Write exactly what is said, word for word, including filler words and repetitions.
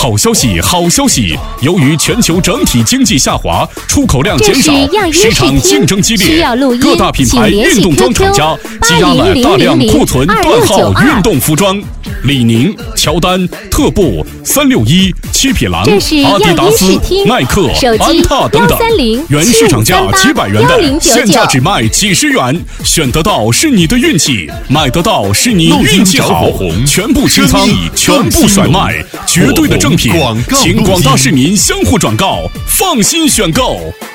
好消息，好消息！由于全球整体经济下滑，出口量减少，市场竞争激烈，各大品牌运动装厂家积压了大量库存断号运动服装。李宁、乔丹、特步、三六一、七匹狼、阿迪达斯、耐克、安踏等等，原市场价几百元的，现价只卖几十元。选得到是你的运气，买得到是你运气好。全部清仓，全部甩卖，绝对的正品，请广大市民相互转告，放心选购。